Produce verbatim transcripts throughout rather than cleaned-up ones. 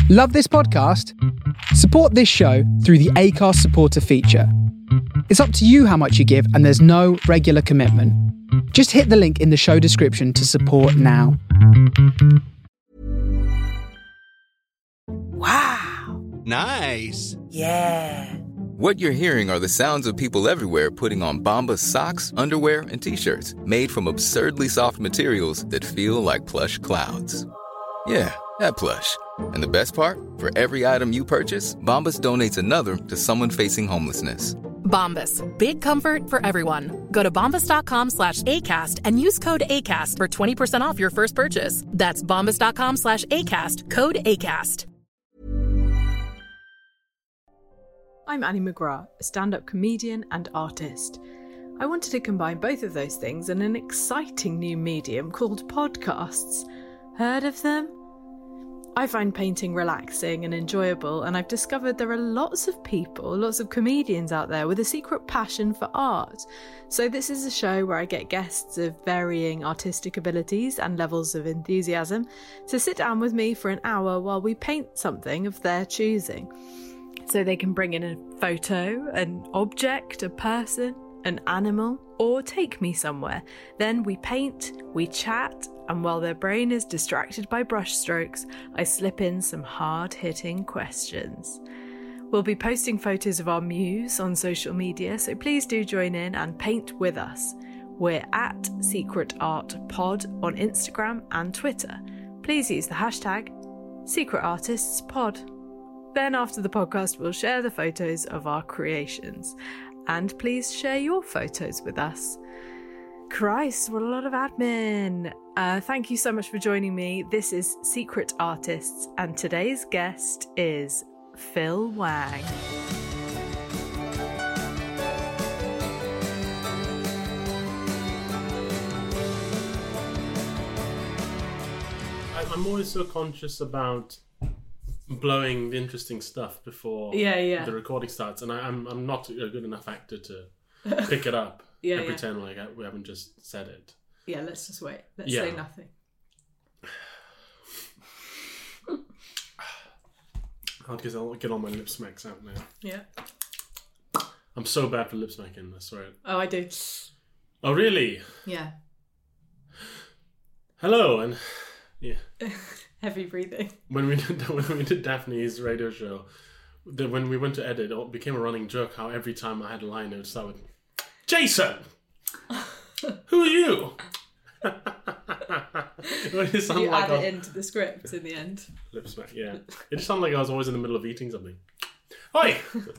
Love this podcast? Support this show through the Acast supporter feature. It's up to you how much you give, and there's no regular commitment. Just hit the link in the show description to support now. Wow. Nice. Yeah. What you're hearing are the sounds of people everywhere putting on Bombas socks, underwear, and T-shirts made from absurdly soft materials that feel like plush clouds. Yeah, that plush. And the best part? For every item you purchase, Bombas donates another to someone facing homelessness. Bombas. Big comfort for everyone. Go to bombas.com slash ACAST and use code ACAST for twenty percent off your first purchase. That's bombas.com slash ACAST. Code ACAST. I'm Annie McGrath, a stand-up comedian and artist. I wanted to combine both of those things in an exciting new medium called podcasts. Heard of them? I find painting relaxing and enjoyable, and I've discovered there are lots of people, lots of comedians out there with a secret passion for art. So this is a show where I get guests of varying artistic abilities and levels of enthusiasm to sit down with me for an hour while we paint something of their choosing. So they can bring in a photo, an object, a person, an animal, or take me somewhere. Then we paint, we chat, and while their brain is distracted by brushstrokes, I slip in some hard-hitting questions. We'll be posting photos of our muse on social media, so please do join in and paint with us. We're at Secret Art Pod on Instagram and Twitter. Please use the hashtag Secret Artists Pod. Then after the podcast, we'll share the photos of our creations. And please share your photos with us. Christ, what a lot of admin. Uh, thank you so much for joining me. This is Secret Artists, and today's guest is Phil Wang. I'm always so conscious about blowing the interesting stuff before yeah, yeah. the recording starts, and I, I'm I'm not a good enough actor to pick it up yeah, and yeah. pretend like I, we haven't just said it. Yeah, let's just wait. Let's yeah. say nothing. I'll get, I'll get all my lip smacks out now. Yeah. I'm so bad for lip smacking, I swear. Oh, I do. Oh, really? Yeah. Hello, and yeah. Heavy breathing. When we did when we did Daphne's radio show, the, when we went to edit, it became a running joke how every time I had a line, it would start with, Jason! Who are you? It just you like add was, it into the script in the end. Lip smack, yeah. It just sounded like I was always in the middle of eating something. Oi!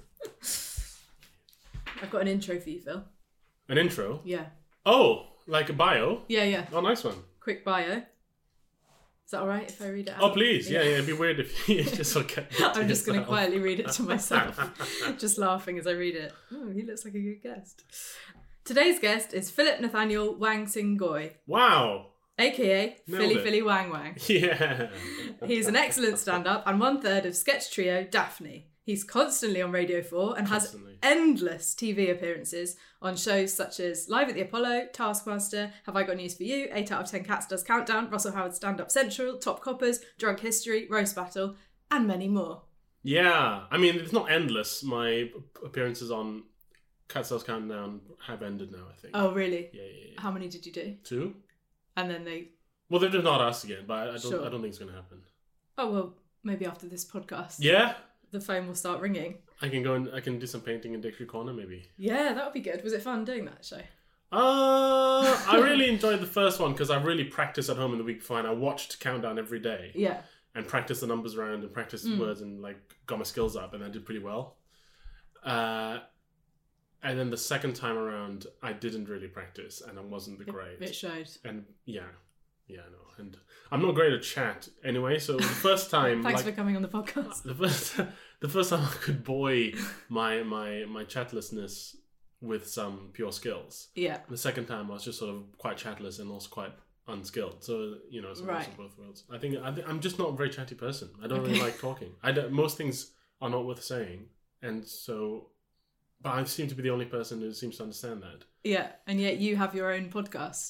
I've got an intro for you, Phil. An intro? Yeah. Oh, like a bio? Yeah, yeah. Oh, nice one. Quick bio. Is that all right if I read it out? Oh, please. Yeah, yeah. yeah it'd be weird if you just sort of I'm just going to quietly read it to myself. Just laughing as I read it. Oh, he looks like a good guest. Today's guest is Philip Nathaniel Wang Sing Goy. Wow. A K A Nailed Philly it. Philly Wang Wang. Yeah. He's an excellent stand-up and one third of sketch trio Daphne. He's constantly on Radio four and Constantly. has endless T V appearances on shows such as Live at the Apollo, Taskmaster, Have I Got News for You, eight out of ten Cats Does Countdown, Russell Howard Stand Up Central, Top Coppers, Drunk History, Roast Battle, and many more. Yeah. I mean, it's not endless. My appearances on Cat Does Countdown have ended now, I think. Oh, really? Yeah, yeah, yeah. How many did you do? Two? And then they... Well, they've just not asked again, but I don't, Sure. I don't think it's going to happen. Oh, well, maybe after this podcast. Yeah? The phone will start ringing. I can go and I can do some painting in Dictionary Corner, maybe. Yeah, that would be good. Was it fun doing that show? Uh, I really enjoyed the first one because I really practiced at home in the week before, and I watched Countdown every day. Yeah. And practiced the numbers around and practiced Mm. words and like got my skills up, and I did pretty well. Uh, and then the second time around, I didn't really practice, and I wasn't the It, great. it showed. And yeah, yeah, I know. And I'm not great at chat anyway. So the first time, Thanks like, for coming on the podcast. the first, the first time I could buoy my my my chatlessness with some pure skills. Yeah. The second time, I was just sort of quite chatless and also quite unskilled. So you know, it's Right. of both worlds. I think I, I'm just not a very chatty person. I don't Okay. really like talking. I don't, most things are not worth saying, and so. But I seem to be the only person who seems to understand that. Yeah, and yet you have your own podcast.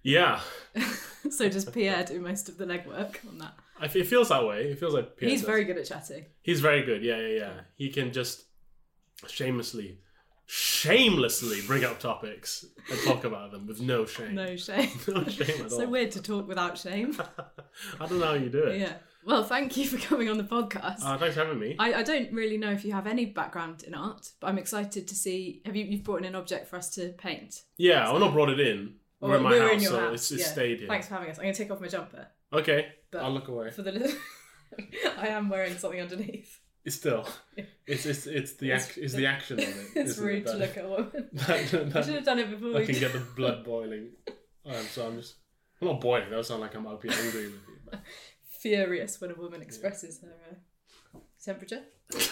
Yeah. So does Pierre do most of the legwork on that? I, it feels that way. It feels like Pierre He's does. very good at chatting. He's very good. Yeah, yeah, yeah. He can just shamelessly, shamelessly bring up topics and talk about them with no shame. No shame. No shame at So all. weird to talk without shame. I don't know how you do it. Yeah. Well, thank you for coming on the podcast. Uh, thanks for having me. I, I don't really know if you have any background in art, but I'm excited to see. Have you you've brought in an object for us to paint? Yeah, I've not brought it in. We're in my we're house, in your so house. it's, it's yeah. stayed here. Thanks for having us. I'm going to take off my jumper. Okay, But I'll look away. For the li- I am wearing something underneath. It's still, it's it's it's the It's- act, it's the action of it. It's isn't rude it? to That- look at a woman. That, that, I should have done it before I we can did. get the blood boiling. Um, so I'm just, I'm not boiling. That would sound like I'm up here angry with you. But. Furious when a woman expresses her uh, temperature.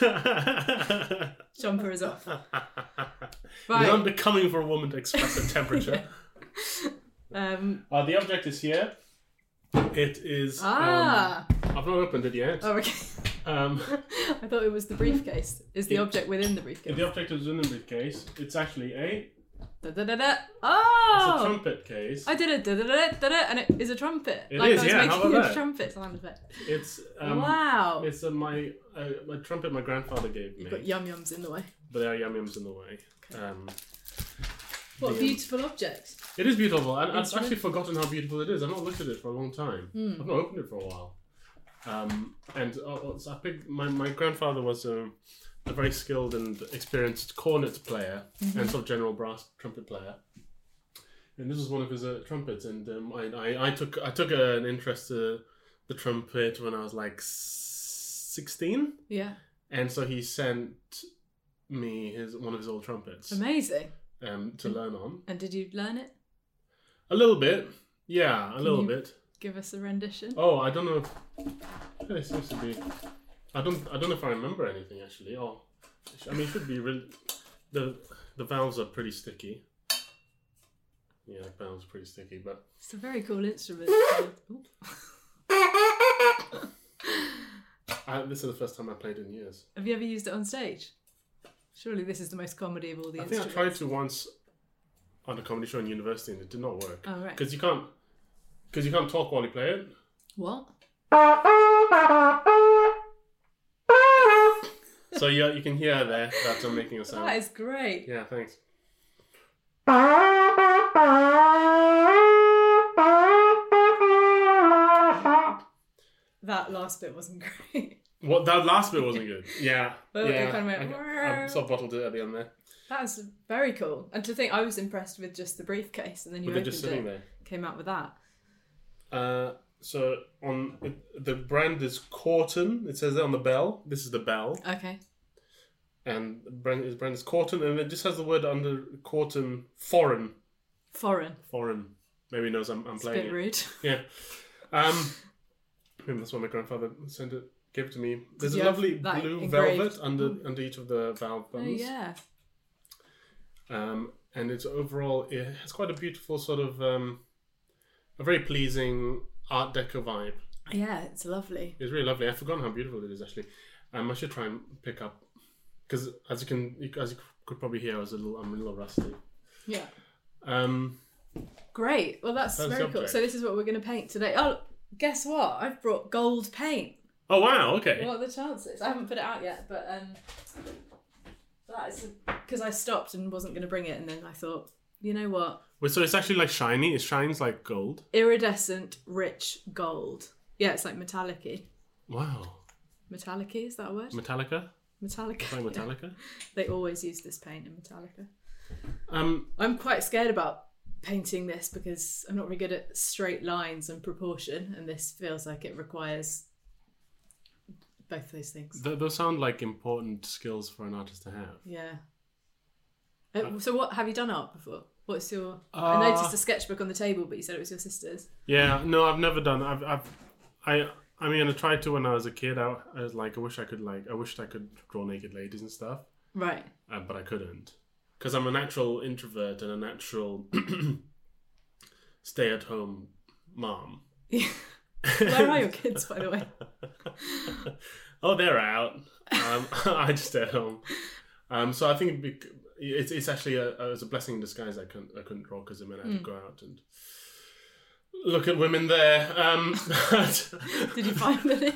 Jumper is off. It is unbecoming for a woman to express her temperature. Um, Uh, the object is here. It is. ah. Um, I've not opened it yet. Oh, okay. Um, I thought it was the briefcase. Is the Yeah. object within the briefcase? the object is in the briefcase. It's actually a. Da, da, da, da. It's Oh! a trumpet case. I did it, da, da, da, da, da, and it is a trumpet. It like is, I was yeah, how making about a that? trumpet sound effect. It's. Um, Wow. It's a, my uh, my trumpet my grandfather gave me, Got yum yums in the way. but there are yum yums in the way. Um, What a the- beautiful object. It is beautiful. I, I've Instrument. actually forgotten how beautiful it is. I've not looked at it for a long time. Hmm. I've not opened it for a while. Um, and uh, so I picked, my, my grandfather was a, a very skilled and experienced cornet player Mm-hmm. and sort of general brass trumpet player. And this was one of his uh, trumpets. And um, I, I, I took I took uh, an interest to the trumpet when I was like sixteen. Yeah. And so he sent me his one of his old trumpets Amazing. um, to learn on. And did you learn it? A little bit. Yeah, a little you- bit. Give us a rendition. Oh, I don't know. If, yeah, it seems to be. I don't. I don't know if I remember anything actually. Oh, I mean, it should be really. The the valves are pretty sticky. Yeah, the valves are pretty sticky, but It's a very cool instrument. Ooh. I, this is the first time I played in years. Have you ever used it on stage? Surely this is the most comedy of all the I think I instruments. tried to once on a comedy show in university, and it did not work. Oh, right. Because you can't. Because you can't talk while you play it. What? So you you can hear there that I'm making a sound. That is great. Yeah, thanks. That last bit wasn't great. What that last bit wasn't good. Yeah, Well, it yeah. kind of went, I, I sort of bottled it at the end there. That's very cool. And to think I was impressed with just the briefcase and then you But they're opened just sitting it, there. came out with that. Uh, so on it, the brand is Corton. It says that on the bell. This is the bell, Okay. and the brand is brand is Corton, and it just has the word under Corton foreign. Foreign. Foreign. Maybe he knows I'm, I'm It's a playing bit it. rude. Yeah. Um, maybe that's why my grandfather sent it, gave it to me. There's a you have lovely that blue engraved? velvet under under each of the valve Oh, buttons. yeah. Um, and it's overall, it has quite a beautiful sort of, um, a very pleasing Art Deco vibe. Yeah, it's lovely. It's really lovely. I've forgotten how beautiful it is actually. Um, I should try and pick up because as you can, as you could probably hear, I was a little, I'm a little rusty. Yeah. Um, Great. Well, that's, That's the very cool. object. So this is what we're going to paint today. Oh, guess what? I've brought gold paint. oh wow, okay. What are the chances? I haven't put it out yet, but um, that is because I stopped and wasn't going to bring it, and then I thought, you know what? Wait, so it's actually like shiny. It shines like gold. Iridescent, rich gold. Yeah, it's like metallic-y. Wow. Metallic-y, is that a word? Metallica. Metallica. Like yeah. Metallica. They always use this paint in Metallica. Um, I'm quite scared about painting this because I'm not very good at straight lines and proportion, and this feels like it requires both those things. th- those sound like important skills for an artist to have. Yeah. Uh, so what have you done art before? What's your? Uh, I noticed a sketchbook on the table, but you said it was your sister's. Yeah, no, I've never done. I've, I've, I, I mean, I tried to when I was a kid. I, I was like, I wish I could, like, I wished I could draw naked ladies and stuff, Right. uh, but I couldn't because I'm a natural introvert and a natural stay-at-home mom. Where are your kids, by the way? Oh, they're out. Um, I just stay at home. Um, so I think it'd be, it's it's actually a, it was a blessing in disguise. I couldn't I couldn't draw because it meant I had to go out and Look at women there. Um, Did you find it?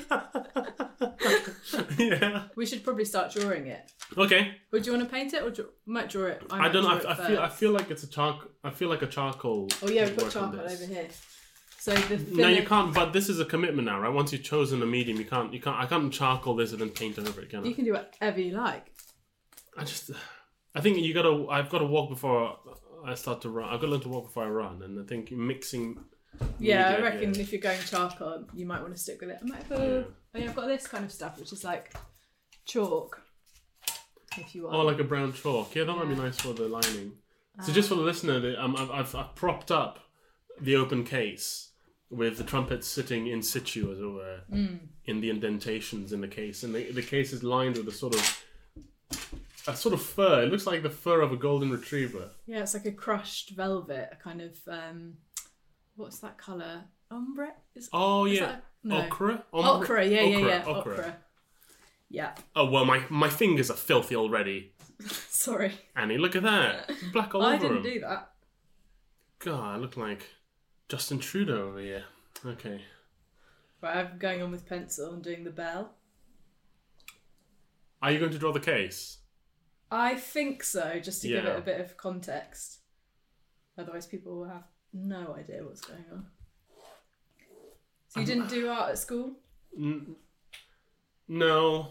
Yeah. We should probably start drawing it. Okay. Would you want to paint it, or do you, might draw it? I, might don't know. draw I, it I feel. I first. feel like it's a charcoal. I feel like a charcoal. Oh yeah, we would put work on charcoal this. over here. So the No, thinner- you can't. But this is a commitment now, right? Once you've chosen a medium, you can't. You can't. I can't charcoal this and then paint over it, can I? You can do whatever you like. I just. I think you gotta. I've got to walk before I start to run. I've got to learn to walk before I run, and I think mixing. Yeah, media, I reckon yeah. if you're going charcoal, you might want to stick with it. I might have a, Yeah. oh yeah, I've got this kind of stuff, which is like chalk. If you want. Oh, like a brown chalk. Yeah, that might be nice for the lining. So just for the listener, the- um, I've, I've, I've propped up the open case with the trumpets sitting in situ, as it were, Mm. in the indentations in the case, and the, the case is lined with a sort of a sort of fur. It looks like the fur of a golden retriever. Yeah, it's like a crushed velvet, a kind of um, what's that colour? Ombre? Is, Oh is yeah, that a- no. ochre. Ochre, yeah, yeah, Ochre, yeah, ochre. ochre. Yeah. Oh well, my my fingers are filthy already. Sorry, Annie, look at that. It's black all I over didn't them. do that. God, I look like Justin Trudeau over here. Okay. Right, I'm going on with pencil and doing the bell. Are you going to draw the case? I think so, just to give Yeah. it a bit of context. Otherwise, people will have no idea what's going on. So you didn't do art at school? N- no.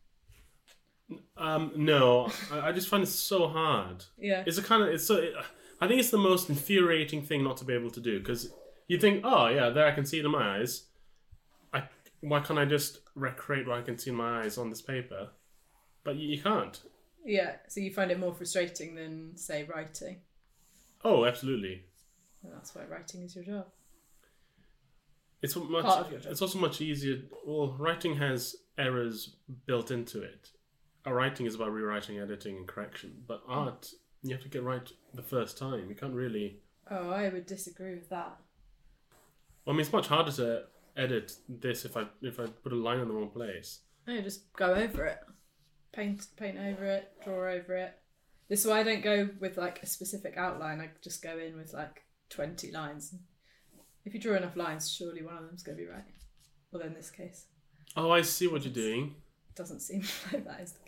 Um, no. I, I just find it so hard. Yeah. It's a kind of. It's so. It, I think it's the most infuriating thing not to be able to do, because you think, oh yeah, there I can see it in my eyes. I why can't I just recreate what I can see in my eyes on this paper? But you, you can't. Yeah, so you find it more frustrating than, say, writing. Oh, absolutely. And that's why writing is your job. It's much. Part of your job. It's also much easier. Well, writing has errors built into it. A writing is about rewriting, editing, and correction. But art, you have to get right the first time. You can't really. Oh, I would disagree with that. Well, I mean, it's much harder to edit this if I if I put a line in the wrong place. No, just go over it. Paint paint over it, draw over it. This is why I don't go with like a specific outline. I just go in with like twenty lines. If you draw enough lines, surely one of them's going to be right. Well, in this case, Oh, I see what you're doing. it doesn't seem like that is the case.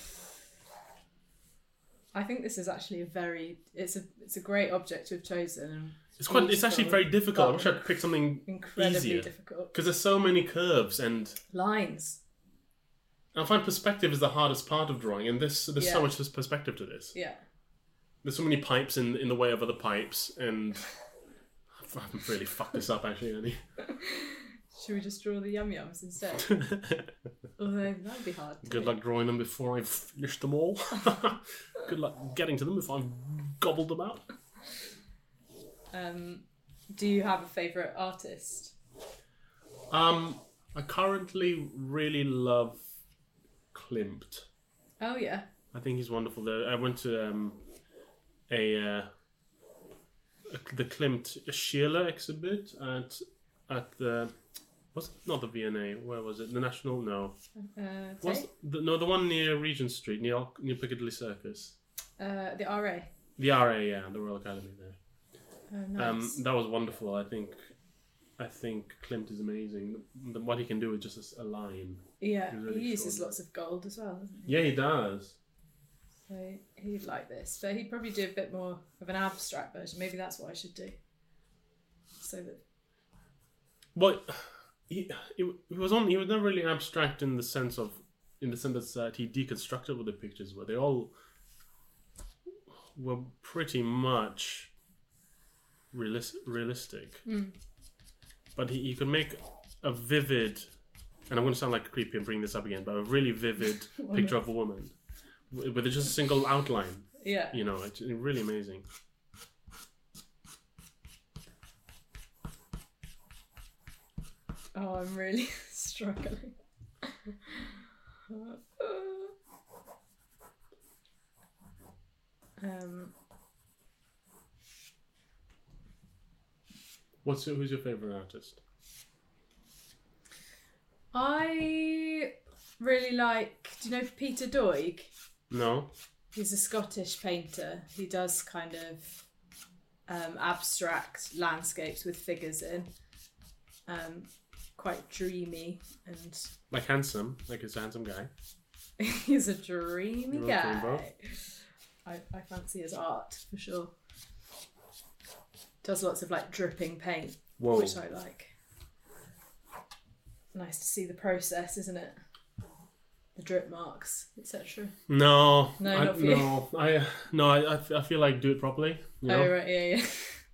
I think this is actually a very it's a it's a great object to have chosen. And It's quite. It's actually very difficult. I wish but I'd picked something incredibly easier, difficult. because there's so many curves, and Lines. I find perspective is the hardest part of drawing. And this there's so Yeah. much perspective to this. Yeah. There's so many pipes in in the way of other pipes, and I've really fucked this up actually, Annie. Should we just draw the yum yums instead? Although that would be hard. to Good do. luck drawing them before I've finished them all. Good luck getting to them if I've gobbled them out. Um, do you have a favourite artist? Um, I currently really love Klimt. Oh yeah. I think he's wonderful. There, I went to um, a, uh, a the Klimt Sheila exhibit at at the was not the V N A. Where was it? The National? No. Uh, Was Tate? the, no the one near Regent Street near near Piccadilly Circus. Uh, the R A. The R A, yeah, the Royal Academy there. Oh, nice. Um, that was wonderful. I think, I think Klimt is amazing. The, what he can do with just a s- a line. yeah, he's really he uses extraordinary. lots of gold as well, doesn't he? Yeah, he does. So he'd like this, but he'd probably do a bit more of an abstract version. Maybe that's what I should do. So that But he, he, he was on. He was never really abstract in the sense of, in the sense that he deconstructed what the pictures were. They all were pretty much realis- realistic. Mm. But he, he could make a vivid, and I'm going to sound like creepy and bring this up again, but a really vivid picture of a woman with with just a single outline. yeah. You know, it's really amazing. Oh, I'm really struggling. um, What's your, who's your favorite artist? I really like. Do you know Peter Doig? No. He's a Scottish painter. He does kind of um, abstract landscapes with figures in. Um, quite dreamy and... Like handsome, like he's a handsome guy. He's a dreamy You guy. want to I, I fancy his art, for sure. Does lots of like dripping paint, Whoa. which I like. Nice to see the process, isn't it? The drip marks, et cetera. No, No, I, not for you. no, I no, I, I f- I feel like do it properly. You know? Oh right, yeah, yeah.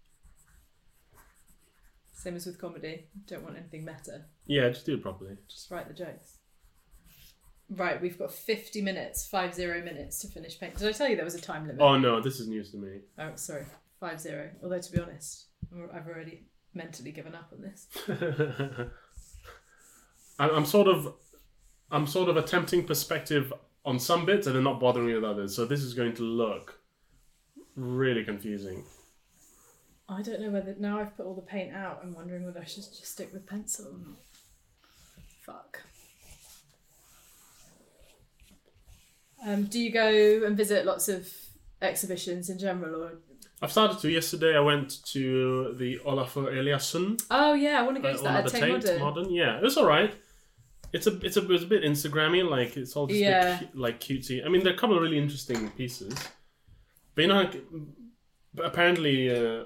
Same as with comedy. Don't want anything meta. Yeah, just do it properly. Just write the jokes. Right, we've got fifty minutes, five zero minutes to finish paint. Did I tell you there was a time limit? Oh no, this is news to me. Oh, sorry, five zero. Although to be honest, I've already mentally given up on this. I- I'm sort of, I'm sort of attempting perspective on some bits and then not bothering me with others. So this is going to look really confusing. I don't know whether now I've put all the paint out. I'm wondering whether I should just stick with pencil or not. Fuck. Um, do you go and visit lots of exhibitions in general, or? I've started to. Yesterday I went to the Olafur Eliasson. Oh yeah, I want to go uh, to that at the Tate Modern. Modern. Yeah, it was alright. It's a it's a it's a bit Instagrammy, like it's all just Yeah. a bit, cu- like cutesy. I mean, there are a couple of really interesting pieces, but you know, like, but apparently uh,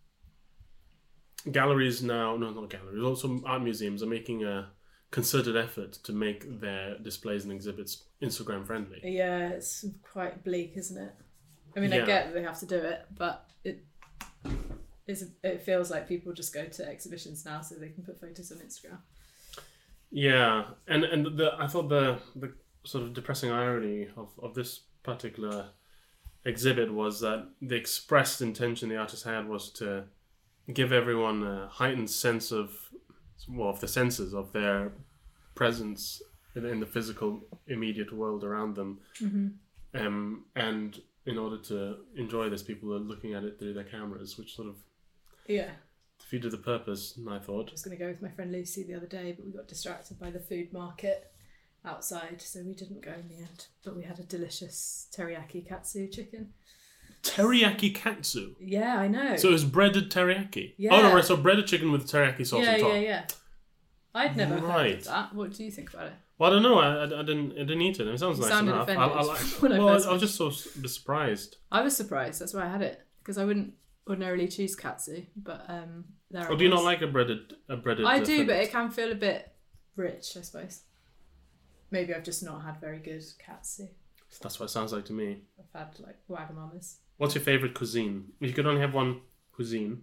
galleries now, no, not galleries, also art museums are making a concerted effort to make their displays and exhibits Instagram friendly. Yeah, it's quite bleak, isn't it? I mean, I Yeah. get that they have to do it, but it is. It feels like people just go to exhibitions now so they can put photos on Instagram. Yeah, and and the I thought the the sort of depressing irony of, of this particular exhibit was that the expressed intention the artist had was to give everyone a heightened sense of, well, of the senses of their presence in, in the physical immediate world around them. Mm-hmm. Um, and in order to enjoy this, people are looking at it through their cameras, which sort of Yeah. defeated the purpose, I thought. I was going to go with my friend Lucy the other day, but we got distracted by the food market outside, so we didn't go in the end. But we had a delicious teriyaki katsu chicken. Teriyaki katsu. Yeah, I know. So it was breaded teriyaki. Yeah. Oh no, right. So breaded chicken with teriyaki sauce yeah, on top. yeah, yeah. I'd never heard Right. of that. What do you think about it? Well, I don't know. I, I, I didn't. I didn't eat it. It sounds You nice sounded enough. I, offended I, I, when I well, first I was just so s- surprised. I was surprised. That's why I had it, because I wouldn't ordinarily choose katsu, but um, there. Or it do you was. not like a breaded a breaded? I uh, do, thing? but it can feel a bit rich, I suppose. Maybe I've just not had very good katsu. That's what it sounds like to me. I've had like Wagamamas. What's your favorite cuisine? If you could only have one cuisine.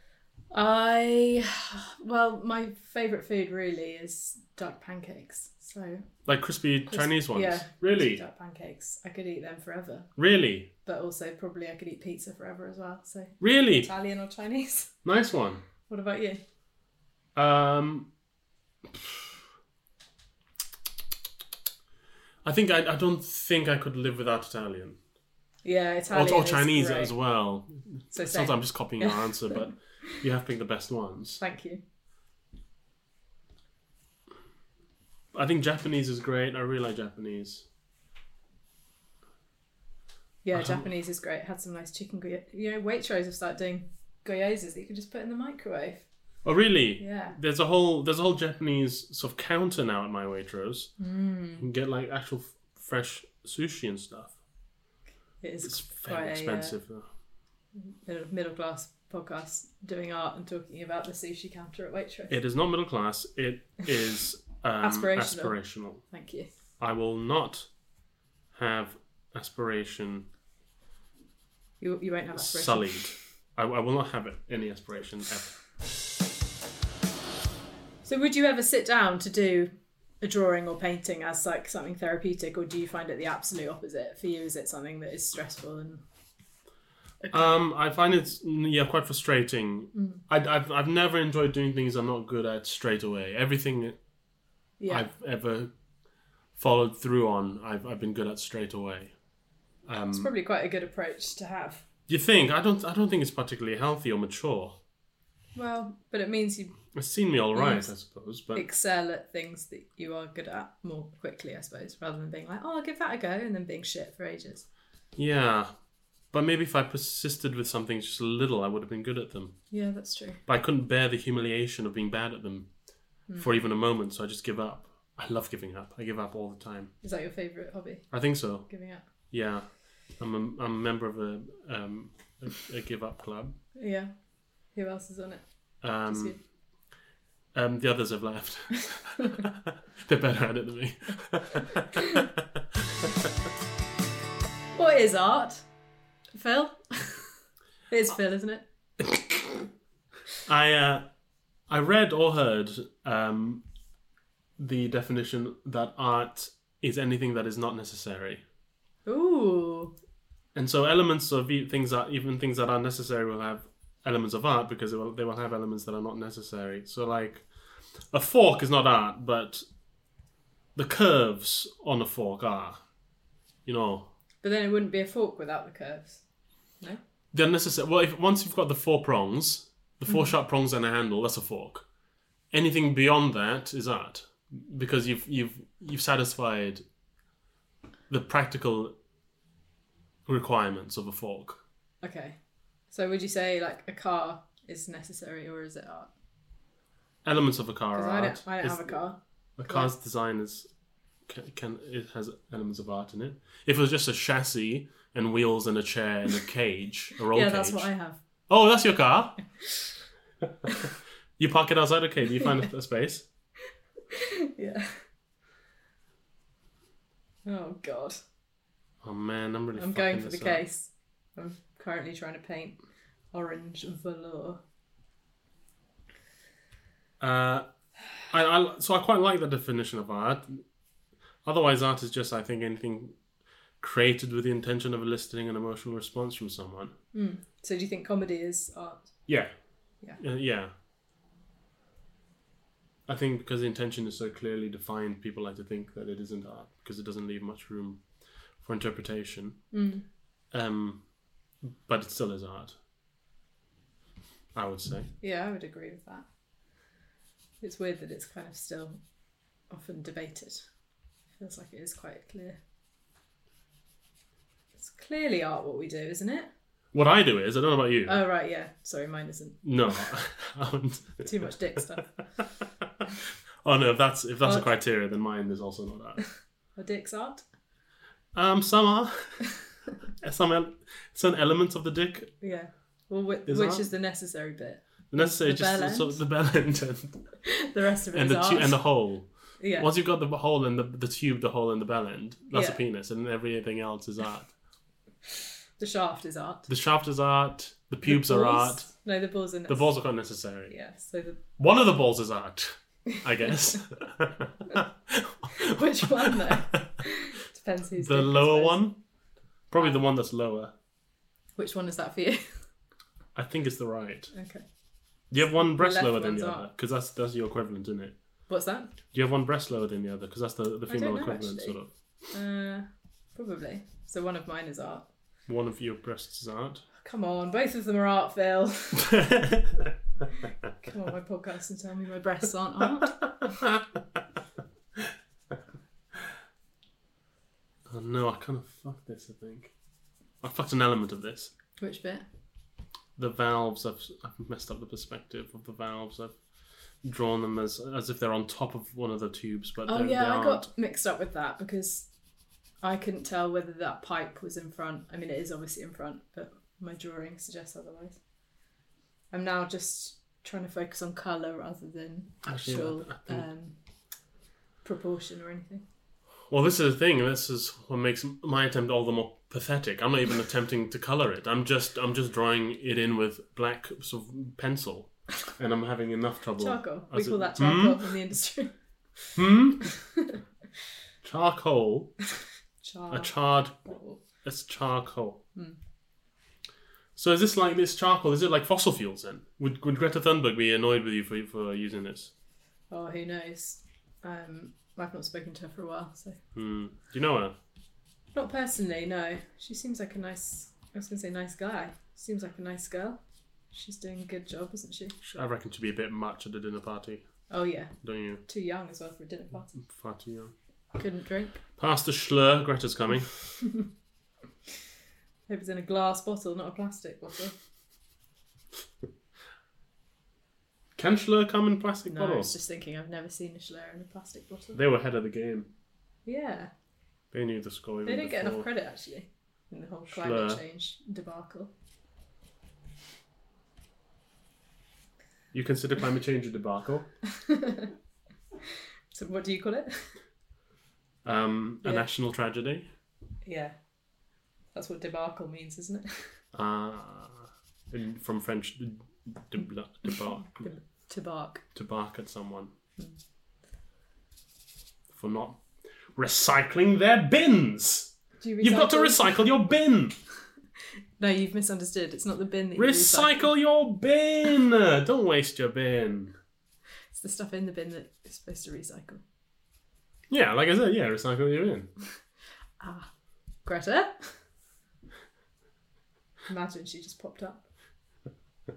I, well, my favourite food really is duck pancakes. So Like crispy crisp- Chinese ones? Yeah, Really? crispy duck pancakes. I could eat them forever, Really? but also probably I could eat pizza forever as well. So Really? Italian or Chinese. Nice one. What about you? Um, I think I, I don't think I could live without Italian. Yeah, Italian Or, or is Chinese great. as well. So Sometimes same. I'm just copying your answer, but you have picked the best ones. Thank you. I think Japanese is great. I really like Japanese. Yeah, Um, Japanese is great. Had some nice chicken gyo- You know, Waitrose have started doing gyozas that you can just put in the microwave. Oh, really? Yeah. There's a whole there's a whole Japanese sort of counter now at my Waitrose. Mm. You can get like actual f- fresh sushi and stuff. It is It's quite very a, expensive though. uh, middle class podcast doing art and talking about the sushi counter at Waitrose. It is not middle class. It is um, Aspirational. aspirational. Thank you. I will not have aspiration You you won't have aspiration. sullied. I, I will not have it, any aspiration ever. So would you ever sit down to do a drawing or painting as like something therapeutic, or do you find it the absolute opposite? For you, is it something that is stressful and Um, I find it yeah quite frustrating. Mm. I, I've I've never enjoyed doing things I'm not good at straight away. Everything yeah? I've ever followed through on, I've I've been good at straight away. Um, It's probably quite a good approach to have. you think? I don't. I don't think it's particularly healthy or mature. Well, but it means you It's seen me all right, Yes. I suppose. But excel at things that you are good at more quickly, I suppose, rather than being like, oh, I'll give that a go, and then being shit for ages. yeah, But maybe if I persisted with something just a little, I would have been good at them. Yeah, that's true. But I couldn't bear the humiliation of being bad at them mm. for even a moment, so I just give up. I love giving up. I give up all the time. Is that your favourite hobby? I think so. Giving up? Yeah. I'm a, I'm a member of a, um, a, a give up club. Yeah. Who else is on it? Um, Just you? Um, the others have left. They're better at it than me. What is art? Phil? It is Phil, isn't it? I uh, I read or heard um, the definition that art is anything that is not necessary. Ooh. And so elements of e- things that even things that are necessary will have elements of art because they will, they will have elements that are not necessary. So like a fork is not art, but the curves on a fork are, you know. But then it wouldn't be a fork without the curves. No? They're necessary. Well, if once you've got the four prongs, the four mm-hmm. sharp prongs and a handle, that's a fork. Anything beyond that is art because you've you've you've satisfied the practical requirements of a fork. Okay. So would you say like a car is necessary or is it art? Elements of a car are I art. don't, I don't it's, have a car. A car's yeah. design is can, can it has elements of art in it. If it was just a chassis and wheels and a chair and a cage, a roll yeah, cage. that's what I have. Oh, that's your car. You park it outside. Okay, do you find a, a space? Yeah. Oh God. Oh man, I'm really. I'm going for this the up. case. I'm currently trying to paint orange velour. Uh, I, I so I quite like the definition of art. Otherwise, art is just, I think, anything created with the intention of eliciting an emotional response from someone. Mm. So, do you think comedy is art? Yeah. Yeah. Uh, yeah. I think because the intention is so clearly defined, people like to think that it isn't art because it doesn't leave much room for interpretation. Mm. Um, but it still is art, I would say. Yeah, I would agree with that. It's weird that it's kind of still often debated. It feels like it is quite clear. It's clearly art what we do, isn't it? What I do is, I don't know about you. Oh, right, yeah. Sorry, mine isn't. No. I wouldn't. Too much dick stuff. Oh no, if that's if that's Art. a criteria, then mine is also not art. Are dicks art? Um, some are. some el- some elements of the dick. Yeah. Well, wh- Is which art? is the necessary bit? The necessary The just bell the, sort of end? the bell end and, The rest of it and is the art. tu- and the hole. Yeah. Once you've got the hole and the the tube, the hole and the bell end, that's Yeah. a penis, and everything else is art. The shaft is art. The shaft is art. The pubes The are balls? art. No, the balls are The necessary. balls are quite necessary. Yeah, so the... One of the balls is art, I guess. Which one, though? Depends who's The dick, I lower suppose. one? Probably the one that's lower. Which one is that for you? I think it's the right. Okay. Do you have one breast left lower than one's the art. other? Because that's that's your equivalent, isn't it? What's that? Do you have one breast lower than the other? Because that's the, the I female don't know, equivalent, actually. sort of. Uh, probably. So one of mine is art. One of your breasts is art. Come on, both of them are art, Phil. Come on my podcast and tell me my breasts aren't art. Oh no, I kind of fucked this, I think. I fucked an element of this. Which bit? The valves, I've, I've messed up the perspective of the valves. I've drawn them as as if they're on top of one of the tubes, but Oh they're, yeah, they I aren't. got mixed up with that because I couldn't tell whether that pipe was in front. I mean, it is obviously in front, but my drawing suggests otherwise. I'm now just trying to focus on colour rather than Actually, actual I think- um, proportion or anything. Well, this is the thing. This is what makes my attempt all the more pathetic. I'm not even attempting to colour it. I'm just I'm just drawing it in with black sort of pencil, and I'm having enough trouble. Charcoal. We as call it- that charcoal Hmm? in the industry. Hmm? Charcoal. Char. A charred. It's charcoal. So is this like this charcoal? Is it like fossil fuels then? Would Would Greta Thunberg be annoyed with you for for using this? Oh, who knows? Um, I've not spoken to her for a while, so Hmm. Do you know her? not personally. No, she seems like a nice. I was going to say nice guy. Seems like a nice girl. She's doing a good job, isn't she? I reckon she'd be a bit much at a dinner party, Oh yeah, don't you? too young as well for a dinner party. Far too young. Couldn't drink. Pass the schlur. Greta's coming. Hope it's in a glass bottle, not a plastic bottle. Can Schlur come in plastic No, I was bottles? just thinking I've never seen a Schlur in a plastic bottle. They were ahead of the game. Yeah. They knew the score. even They don't get before. enough credit, actually, in the whole climate Schlur. change debacle. You consider climate change a debacle? So what do you call it? Um, a Yeah. national tragedy? Yeah. That's what debacle means, isn't it? Uh, in, from French, de, de, debark, To bark. to bark at someone. For not recycling their bins! Do you You've got to recycle your bin! No, you've misunderstood. It's not the bin that you Recycle recycle. your bin! Don't waste your bin. It's the stuff in the bin that is supposed to recycle. Yeah, like I said, yeah, recycle your bin. Ah. Greta? Imagine she just popped up. Do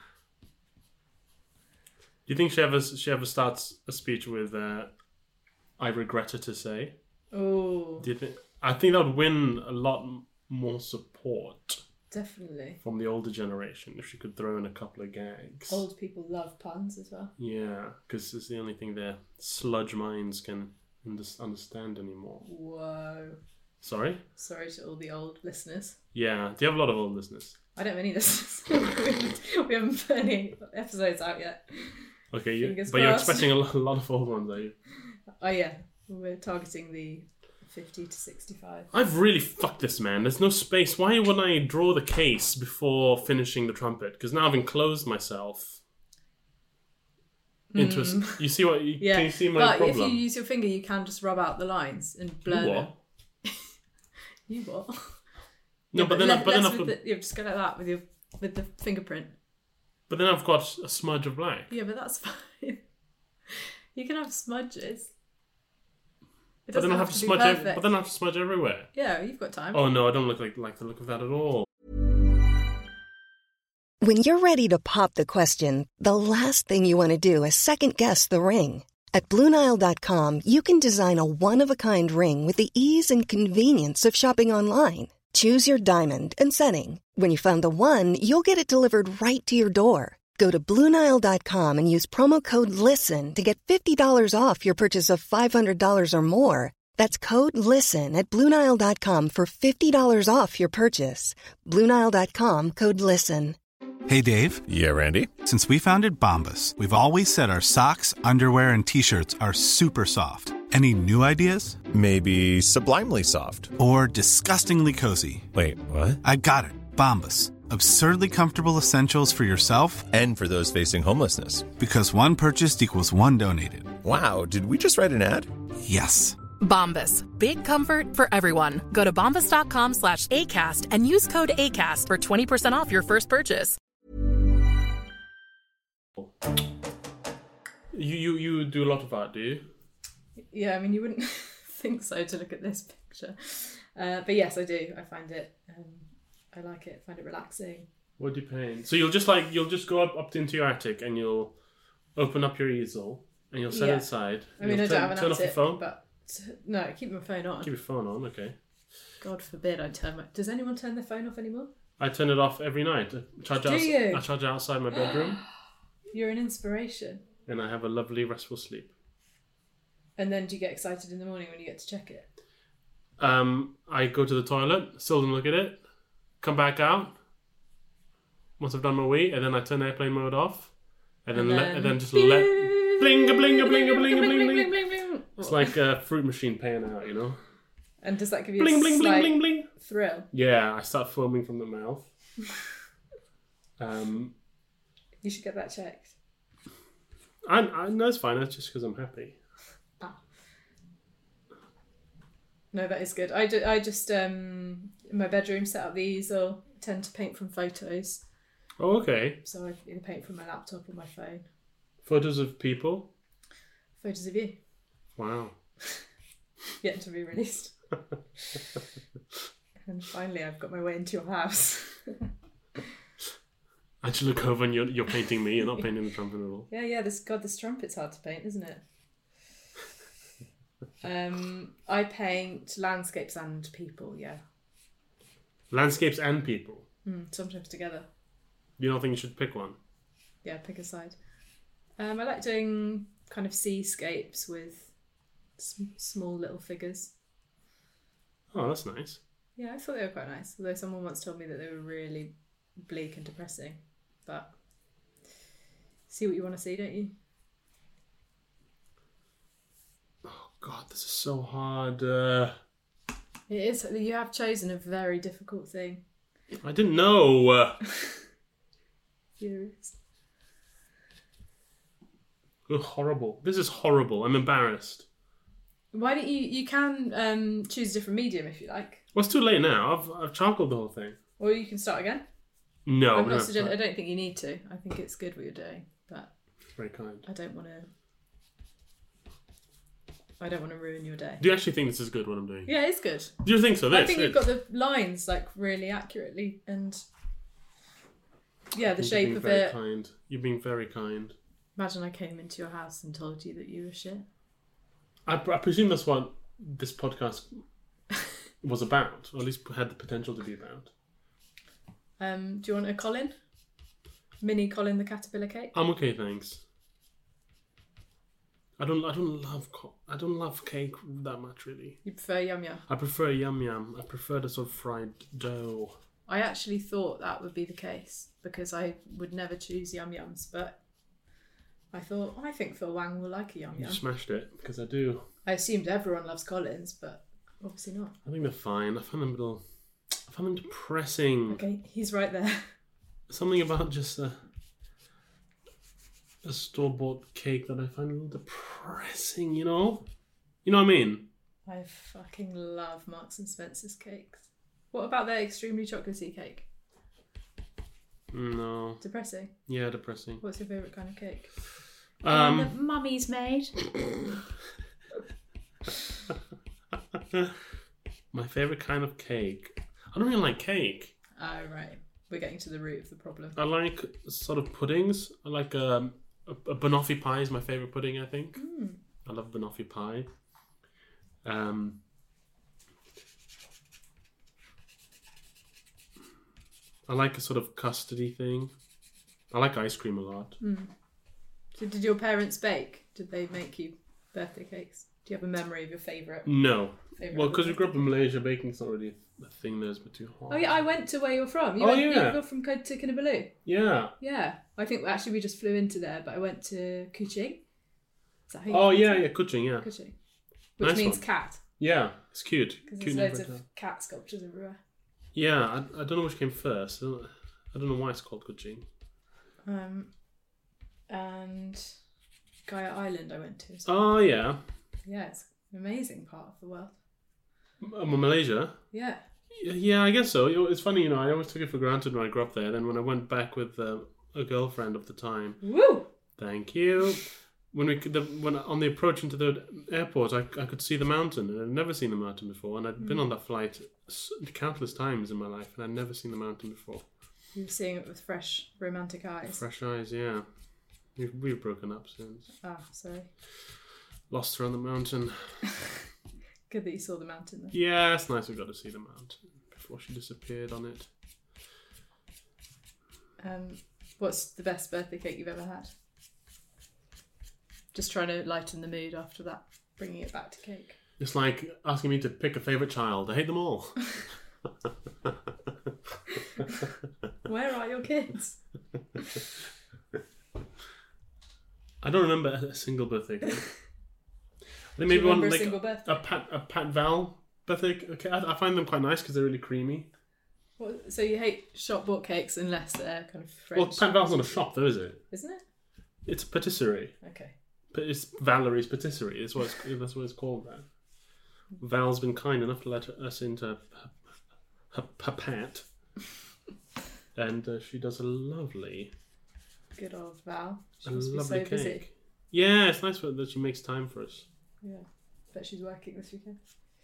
you think she ever she ever starts a speech with uh, "I regret it to say"? Oh, Do you think? I think that would win a lot m- more support definitely. from the older generation if she could throw in a couple of gags. Old people love puns as well. Yeah, because it's the only thing their sludge minds can under- understand anymore. Whoa. Sorry? Sorry to all the old listeners. Yeah. Do you have a lot of old listeners? I don't have any listeners. We haven't put any episodes out yet. Okay, you, Fingers but you're crossed. expecting a lot, a lot of old ones, are you? Oh yeah, we're targeting the fifty to sixty-five. I've really fucked this, man. There's no space. Why wouldn't I draw the case before finishing the trumpet? Because now I've enclosed myself into a... s- You see what... You, Yeah, Can you see my but problem? if you use your finger, you can just rub out the lines and blur You them. what? You what? No, Yeah, but then, le- I, but then less I've with got, the, you just go like that with your with the fingerprint. but then I've got a smudge of black. Yeah, but that's fine. You can have smudges. It But then doesn't I have to to be smudge. Ev- perfect. but then I have to smudge everywhere. Yeah, you've got time. Oh no, I don't look like like the look of that at all. When you're ready to pop the question, the last thing you want to do is second-guess the ring. At Blue Nile dot com, you can design a one-of-a-kind ring with the ease and convenience of shopping online. Choose your diamond and setting. When you find the one, you'll get it delivered right to your door. Go to Blue Nile dot com and use promo code LISTEN to get fifty dollars off your purchase of five hundred dollars or more. That's code LISTEN at Blue Nile dot com for fifty dollars off your purchase. Blue Nile dot com, code LISTEN. Hey, Dave. Yeah, Randy. Since we founded Bombas, we've always said our socks, underwear, and T-shirts are super soft. Any new ideas? Maybe sublimely soft. Or disgustingly cozy? Wait, what? I got it. Bombas. Absurdly comfortable essentials for yourself And for those facing homelessness. because one purchased equals one donated. Wow, did we just write an ad? Yes. Bombas. Big comfort for everyone. Go to bombas.com slash ACAST and use code ACAST for twenty percent off your first purchase. You you you do a lot of art, do you? Yeah, I mean, you wouldn't think so to look at this picture. Uh, but yes, I do. I find it, um, I like it, find it relaxing. What do you paint? So you'll just like you'll just go up up into your attic and you'll open up your easel and you'll set Yeah. it aside. I mean, You'll I turn, don't have an turn off your attic, phone. but no, I keep my phone on. Keep your phone on, okay. God forbid I turn my... Does anyone turn their phone off anymore? I turn it off every night. I charge Do outs- you? I charge it outside my bedroom, You're an inspiration. and I have a lovely restful sleep. And then do you get excited in the morning when you get to check it? Um, I go to the toilet, seldom look at it, come back out once I've done my wee, and then I turn airplane mode off, and then And let, then- and then just let blinga blinga blinga blinga bling bling. bling, bling. It's like a fruit machine paying out, you know. And does that give you Bling a bling bling slight bling bling. thrill? Yeah, I start foaming from the mouth. um, You should get that checked. I, I no, it's fine. That's just because I'm happy. No, that is good. I, ju- I just, um, in my bedroom, set up the easel, tend to paint from photos. Oh, okay. So I either paint from my laptop or my phone. Photos of people. Photos of you, Wow. yet to be released. And finally, I've got my way into your house. I just look over and you're you're painting me. You're not painting the trumpet at all. Yeah, yeah. This God, this trumpet's hard to paint, isn't it? Um, I paint landscapes and people. Yeah, Landscapes and people. Mm, sometimes together. You don't think you should pick one? Yeah, pick a side. Um, I like doing kind of seascapes with s- small little figures. Oh, that's nice. Yeah, I thought they were quite nice. Although someone once told me that they were really bleak and depressing. But see what you want to see, don't you? Oh, God, this is so hard. Uh, It is. You have chosen a very difficult thing. I didn't know. Uh, Furious. oh, horrible. This is horrible. I'm embarrassed. Why don't you... You can um, choose a different medium if you like. Well, it's too late now. I've I've charcoaled the whole thing. Or you can start again. No, I'm no, not suggest- sorry. I don't think you need to. I think it's good what you're doing. But Very kind. I don't want to... I don't want to ruin your day. Do you actually think this is good, what I'm doing? Yeah, it's good. Do you think so? This, I think you've it- got the lines like really accurately and yeah, the You're shape being of very it. kind. You're being very kind. Imagine I came into your house and told you that you were shit. I, I presume that's what this podcast was about, or at least had the potential to be about. Um, do you want a Colin? Mini Colin the caterpillar cake? I'm okay, thanks. I don't. I don't love. Co- I don't love cake that much, really. You prefer yum yum? I prefer yum yum. I prefer the sort of fried dough. I actually thought that would be the case because I would never choose yum yums, but I thought I think Phil Wang will like a yum You yum. smashed it because I do. I assumed everyone loves Collins, but obviously not. I think they're fine. I find them a little. I find them depressing. Okay, he's right there. Something about just a a store bought cake that I find a little depressing. You know. You know what I mean? I fucking love Marks and Spencer's cakes. What about their extremely chocolatey cake? No. Depressing. Yeah, depressing. What's your favourite kind of cake? Um. One that Mummy's made. My favourite kind of cake. I don't really like cake. Oh, right. We're getting to the root of the problem. I like sort of puddings. I like um, a, a banoffee pie is my favourite pudding, I think. Mm. I love banoffee pie. Um, I like a sort of custardy thing. I like ice cream a lot. Mm. So did your parents bake? Did they make you birthday cakes? Do you have a memory of your favourite? No. favourite Well, because we birthday grew up in Malaysia, baking's not really a thing there's but too hot. Oh yeah, I went to where you're from. You Oh, went, yeah. You're from Ko- to Kinabalu. Yeah. Yeah. I think actually we just flew into there, but I went to Kuching. Is that how you Oh, pronounce yeah, it? yeah, Kuching, yeah. Kuching. Which Nice means one. cat. Yeah, it's cute. Because Cute there's name loads for a of town. cat sculptures everywhere. Yeah, I, I don't know which came first. I don't, I don't know why it's called Kuching. Um, and Gaia Island I went to. So Oh, yeah. yeah, it's an amazing part of the world. M- Malaysia? Yeah. Yeah, I guess so. You know, it's funny, you know, I always took it for granted when I grew up there. Then when I went back with uh, a girlfriend of the time, Woo! thank you. When we could, the, when on the approach into the airport, I, I could see the mountain, and I'd never seen the mountain before. And I'd been on that flight s- countless times in my life, and I'd never seen the mountain before. You were seeing it with fresh, romantic eyes. Fresh eyes, yeah. We've, we've broken up since. Ah, sorry. Lost her on the mountain. Good that you saw the mountain then. Yeah, it's nice we got to see the mountain before she disappeared on it. Um, what's the best birthday cake you've ever had? Just trying to lighten the mood after that, bringing it back to cake. It's like asking me to pick a favourite child. I hate them all. Where are your kids? I don't remember a single birthday cake. I think Do you maybe one remember a like single birthday? a Pat a Pat Val birthday cake. I, I find them quite nice because they're really creamy. What, so you hate shop bought cakes unless they're kind of French? Well, Pat Val's not a shop, though, is it? Isn't it? It's a patisserie. Okay. But it's Valerie's Patisserie. That's what it's, that's what it's called. That Val's been kind enough to let us into her, her, her pat, and uh, she does a lovely, Good old Val. She a must be lovely so cake. busy. Yeah, it's nice that she makes time for us. Yeah. Bet she's working this weekend.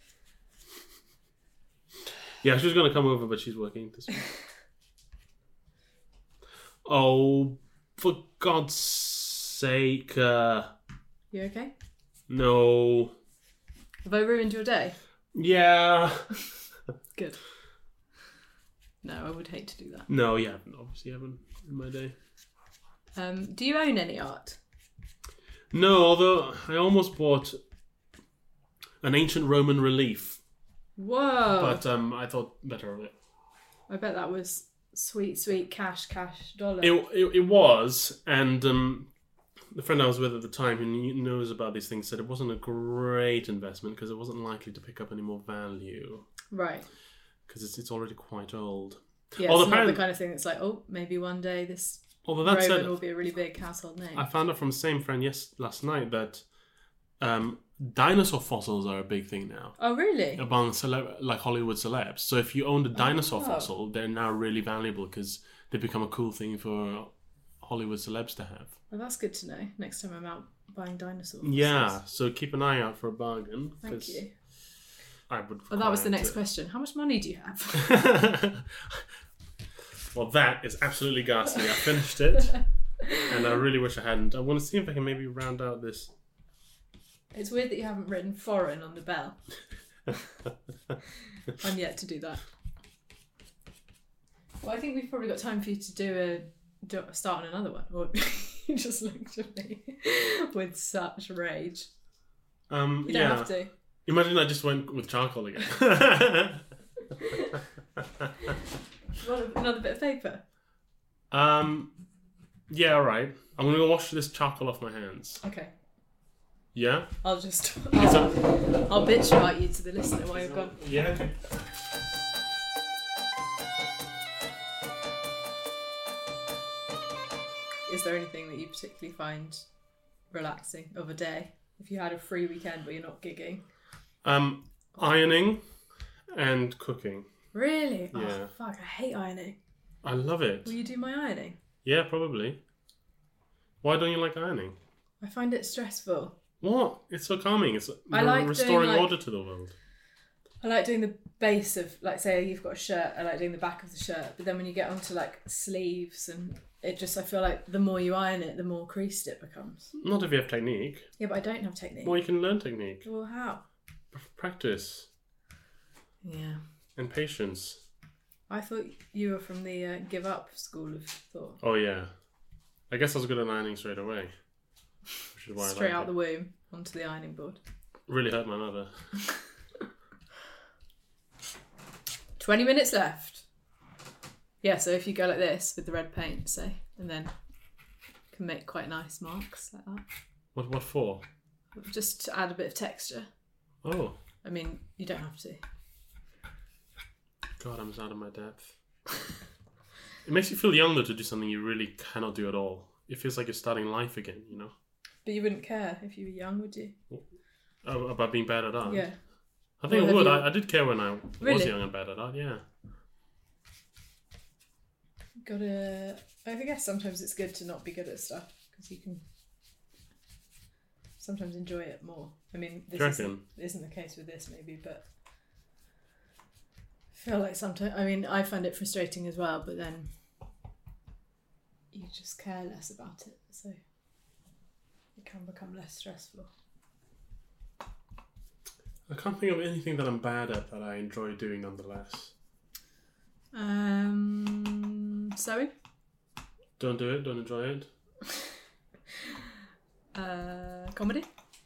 Yeah, she was going to come over, but she's working this week. Oh, for God's sake. Uh, You okay? no. Have I ruined your day? Yeah. Good. No, I would hate to do that. No, you haven't. Obviously, you haven't in my day. Um, do you own any art? No, although I almost bought an ancient Roman relief, Whoa! but um, I thought better of it. I bet that was sweet, sweet cash, cash dollar. It it, it was, and um, the friend I was with at the time who knew, knows about these things said it wasn't a great investment because it wasn't likely to pick up any more value. Right. Because it's it's already quite old. Yeah, Although it's not apparent- the kind of thing that's like, oh, maybe one day this Although that Roman said, will be a really big household name. I found out from the same friend yes last night that um, dinosaur fossils are a big thing now Oh, really? among cele- like Hollywood celebs. So if you owned a dinosaur Oh. fossil, they're now really valuable because they become a cool thing for Hollywood celebs to have. Well, that's good to know. Next time I'm out buying dinosaurs. Yeah, so keep an eye out for a bargain. Thank 'cause you. I would. Well, that was the require next to- question. How much money do you have? Well, that is absolutely ghastly. I finished it, and I really wish I hadn't. I want to see if I can maybe round out this. It's weird that you haven't written foreign on the bell. I'm yet to do that. Well, I think we've probably got time for you to do a do, start on another one. Or you just looked at me with such rage. Um, You don't yeah. have to. Imagine I just went with charcoal again. Want another bit of paper? um, yeah, all right. I'm gonna go wash this charcoal off my hands. Okay. Yeah. I'll just. Is I'll, that- I'll bitch about you to the listener while you've gone. Yeah. Okay. Is there anything that you particularly find relaxing of a day? If you had a free weekend where you're not gigging? Um, ironing and cooking. Really? Yeah. Oh, fuck, I hate ironing. I love it. Will you do my ironing? Yeah, probably. Why don't you like ironing? I find it stressful. What? It's so calming. It's I you're like doing, restoring like- order to the world. I like doing the base of, like, say you've got a shirt, I like doing the back of the shirt, but then when you get onto, like, sleeves and it just, I feel like the more you iron it, the more creased it becomes. Not if you have technique. Yeah, but I don't have technique. Well, you can learn technique. Well, how? Practice Yeah. and patience. I thought you were from the uh, give up school of thought. Oh yeah, I guess I was good at ironing straight away, which is why Straight I like out the it. womb onto the ironing board. Really hurt my mother. twenty minutes left. Yeah, so if you go like this with the red paint, say, and then you can make quite nice marks like that. What? What for? Just to add a bit of texture. Oh I mean, you don't have to. God, I'm out of my depth. It makes you feel younger to do something you really cannot do at all. It feels like you're starting life again. You know. But you wouldn't care if you were young, would you? Oh, about being bad at art. Yeah. I think Well, I would. have you- I, I did care when I was Really? young and bad at art. Yeah. Gotta. I guess sometimes it's good to not be good at stuff because you can sometimes enjoy it more. I mean, this Do you isn't, reckon? isn't the case with this, maybe, but I feel like sometimes. I mean, I find it frustrating as well, but then you just care less about it, so it can become less stressful. I can't think of anything that I'm bad at that I enjoy doing nonetheless. Um, sewing. Don't do it. Don't enjoy it. Uh, comedy.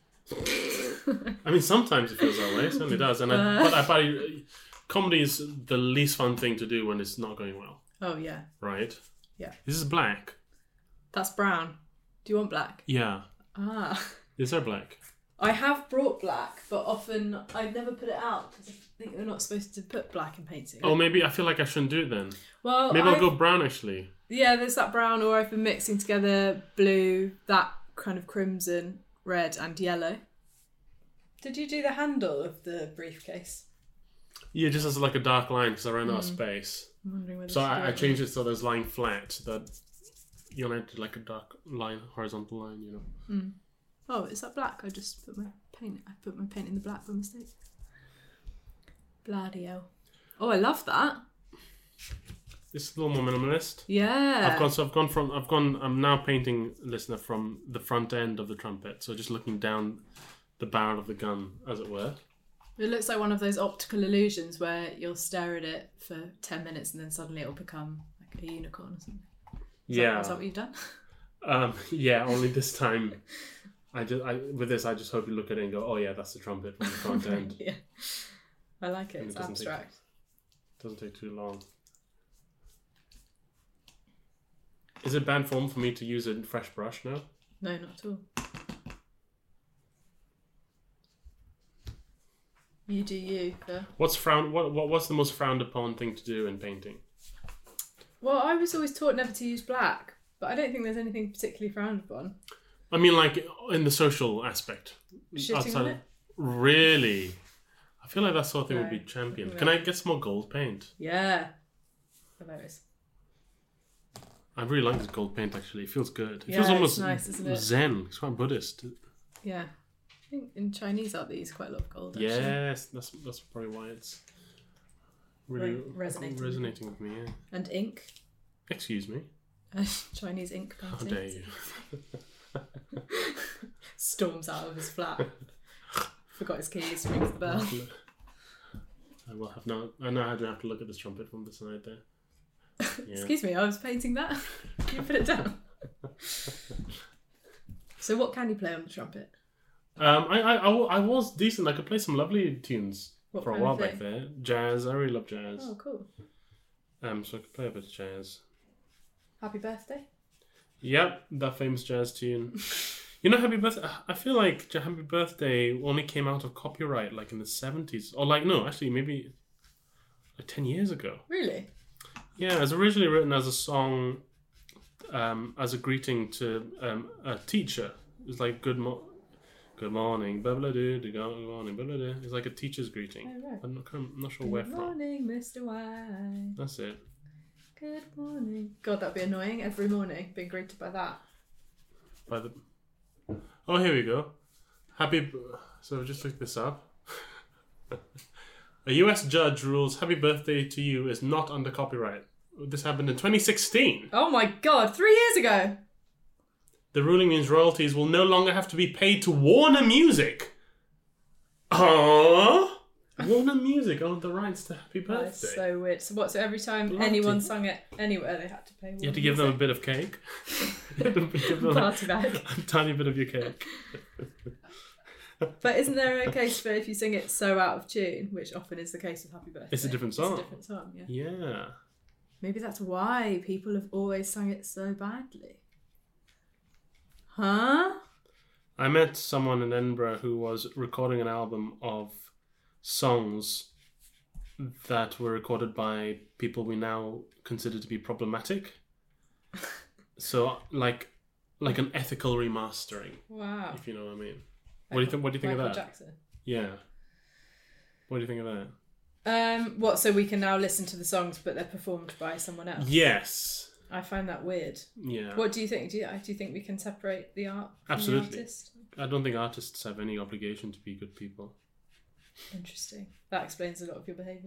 I mean, sometimes it feels that way. It certainly does. And I, Uh. but I find comedy is the least fun thing to do when it's not going well, Oh yeah, right? yeah. This is black. That's brown. Do you want black? Yeah. Ah. Is there black? I have brought black, but often I never put it out because I think you're not supposed to put black in painting. Oh, maybe I feel like I shouldn't do it then. well, Maybe I'll I've- go brown actually. Yeah, there's that brown, or I've been mixing together blue, that kind of crimson, red, and yellow. Did you do the handle of the briefcase? Yeah, just as like a dark line because I ran out of Mm. space. I'm wondering whether So to do I, I it. changed it so there's lying flat so that you don't enter like a dark line, horizontal line, you know. Mm. Oh, is that black? I just put my paint. I put my paint in the black by mistake. Bloody hell! Oh, I love that. It's a little more minimalist. Yeah. I've gone. So I've gone from. I've gone. I'm now painting, listener, from the front end of the trumpet. So just looking down the barrel of the gun, as it were. It looks like one of those optical illusions where you'll stare at it for ten minutes and then suddenly it'll become like a unicorn or something. Is yeah. That, is that what you've done? Um, yeah, only this time, I just I, with this, I just hope you look at it and go, oh yeah, that's the trumpet from the front end. Yeah. I like it. And It's it doesn't abstract. Take, doesn't take too long. Is it bad form for me to use a fresh brush now? No, not at all. You do you. Phil. What's frowned? What, what what's the most frowned upon thing to do in painting? Well, I was always taught never to use black, but I don't think there's anything particularly frowned upon. I mean, like in the social aspect. Shitting Outside- on it? Really? I feel like that sort of thing No. would be championed. No. Can I get some more gold paint? Yeah. Hilarious. I really like this gold paint. Actually, it feels good. It Yeah, feels it's almost nice, isn't it? Zen. It's quite Buddhist. Yeah. I think in Chinese art they use quite a lot of gold. Actually. Yes, that's that's probably why it's really Re- resonating. resonating with me. Yeah. And ink. Excuse me. Chinese ink How painting. dare you? Storms out of his flat. Forgot his keys, rings the bell. I will have now. I now do have to look at this trumpet from the side there. Yeah. Excuse me, I was painting that. Can you put it down? So what can you play on the trumpet? Um, I, I, I, w- I was decent. I could play some lovely tunes What for a kind while of back thing? there. Jazz. I really love jazz. Oh, cool. Um, so I could play a bit of jazz. Happy birthday. Yep, that famous jazz tune. You know, Happy Birthday. I feel like Happy Birthday only came out of copyright like in the seventies, or like no, actually maybe like ten years ago. Really? Yeah, it was originally written as a song, um, as a greeting to um, a teacher. It was like good mo- good morning, blah blah do, good morning, blah blah do. It's like a teacher's greeting. Oh, right. I'm not, I'm not sure where Good from. morning, Mister White. That's it. Good morning. God, that'd be annoying every morning, being greeted by that. By the. Oh, here we go. Happy. B- so I just looked this up. A U S judge rules "Happy Birthday to You" is not under copyright. This happened in twenty sixteen. Oh my God, three years ago. The ruling means royalties will no longer have to be paid to Warner Music. Aww. Warner Music owned the rights to Happy Birthday. That's so weird. So what? So every time Bloody- anyone sung it anywhere, they had to pay. You had to give them a bit of cake. You had to give them Party bag. a tiny bit of your cake. But isn't there a case for if you sing it so out of tune, which often is the case with Happy Birthday? It's a different song. It's a different song, yeah. Yeah. Maybe that's why people have always sung it so badly. Huh? I met someone in Edinburgh who was recording an album of songs that were recorded by people we now consider to be problematic. So, like, like an ethical remastering, Wow. if you know what I mean. What do you think? What do you think Michael of that? Jackson. Yeah. What do you think of that? Um, what? So we can now listen to the songs, but they're performed by someone else. Yes. I find that weird. Yeah. What do you think? Do you, do you think we can separate the art from Absolutely. the artist? I don't think artists have any obligation to be good people. Interesting. That explains a lot of your behaviour.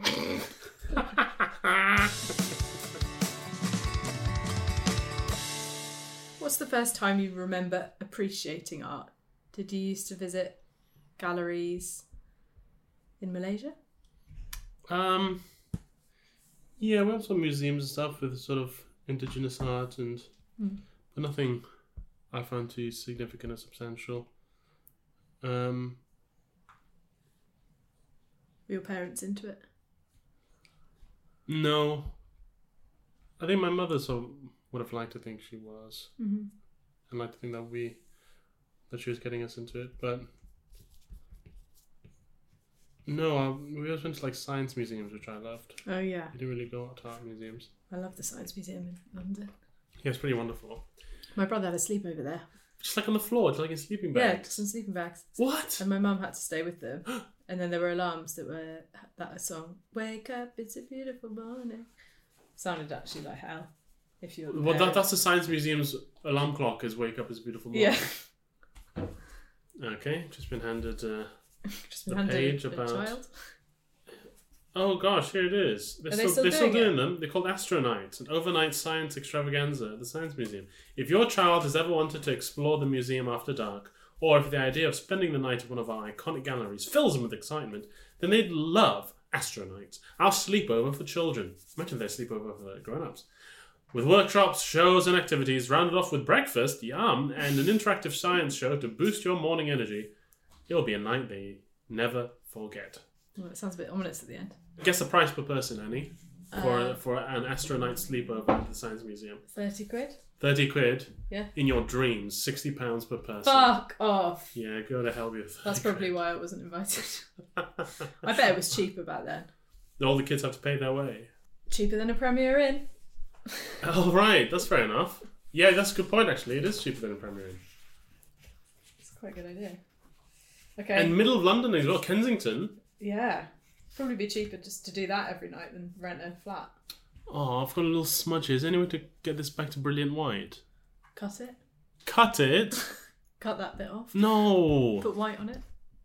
What's the first time you remember appreciating art? Did you used to visit galleries in Malaysia? Um. Yeah, we have some museums and stuff with sort of indigenous art and, Mm. but nothing I found too significant or substantial. Um. Were your parents into it? No. I think my mother so would have liked to think she was, Mm-hmm. and like to think that we, that she was getting us into it, but no, I, we always went to like science museums, which I loved. Oh yeah, We didn't really go to art museums. I love the Science Museum in London. Yeah, it's pretty wonderful. My brother had a sleepover there. Just like on the floor, just like in sleeping Yeah, bags. some sleeping bags. What? And my mum had to stay with them. And then there were alarms that were that song, "Wake up, it's a beautiful morning." Sounded actually like hell. If you Well, that, that's the Science Museum's alarm clock. Is "Wake up, is beautiful morning." yeah. Okay, just been handed. Uh, Just been The handed page a, a about- child. oh gosh, here it is. They're Are they still, still they're still doing doing them. They're called Astronauts, an overnight science extravaganza at the Science Museum. If your child has ever wanted to explore the museum after dark, or if the idea of spending the night at one of our iconic galleries fills them with excitement, then they'd love Astronaut, our sleepover for children. Imagine their sleepover for grown-ups. With workshops, shows, and activities rounded off with breakfast, yum, and an interactive science show to boost your morning energy. It'll be a night they never forget. Well, it sounds a bit ominous at the end. Guess the price per person, Annie, for Uh, for an Astronaut sleepover at the Science Museum. thirty quid? Thirty quid. Yeah. In your dreams, sixty pounds per person. Fuck off. Yeah, go to hell with your That's probably why I wasn't invited. I bet it was cheaper back then. All the kids have to pay their way. Cheaper than a Premier Inn. Oh, right. That's fair enough. Yeah, that's a good point, actually. It is cheaper than a Premier Inn. It's quite a good idea. Okay. And middle of London as well, Kensington. Yeah. Probably be cheaper just to do that every night than rent a flat. Oh, I've got a little smudges. Any way to get this back to brilliant white? Cut it. Cut it? Cut that bit off. No. Put white on it.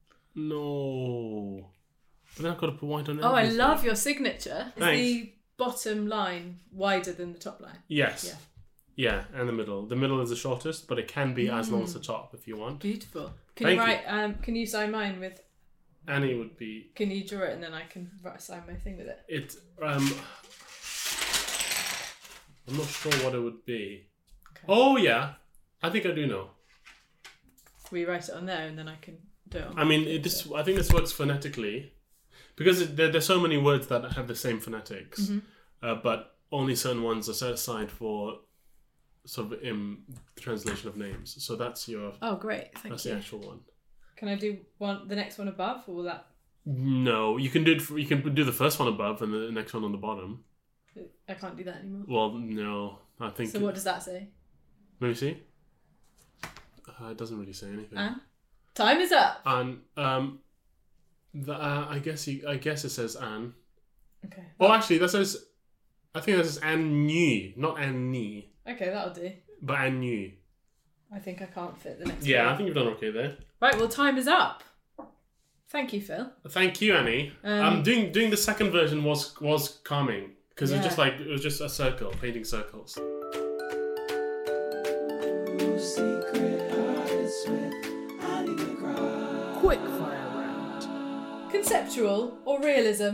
No. But then I've got to put white on it. Oh, I love your signature. Is Thanks. the bottom line wider than the top line? Yes. Yeah. Yeah, and the middle. The middle is the shortest, but it can be as long as the top if you want. Beautiful. Can Thank you you. write? Um, can you sign mine with? Annie would be. Can you draw it and then I can write, sign my thing with it? It. Um. I'm not sure what it would be. Okay. Oh yeah, I think I do know. We write it on there and then I can do it. On I mean, it, this. I think this works phonetically, because it, there, there's so many words that have the same phonetics, Mm-hmm. uh, but only certain ones are set aside for sort of in the translation of names. So that's your. Oh, great! Thank that's you. the actual one. Can I do one? The next one above, or will that? No, you can do it. For, you can do the first one above and the next one on the bottom. I can't do that anymore. Well, no, I think. So what does that say? Let me see. Uh, it doesn't really say anything. Anne? Time is up. And um, the, uh, I guess you, I guess it says Anne. Okay. Oh, actually, that says. I think that says Anne New, not Anne Nee, Okay, that'll do. but Anne New. I think I can't fit the next Yeah, one. I think you've done okay there. Right, well, time is up. Thank you, Phil. Thank you, Annie. Um, um, doing doing the second version was was calming because it was Yeah. just like it was just a circle, painting circles. Quick fire round. Conceptual or realism?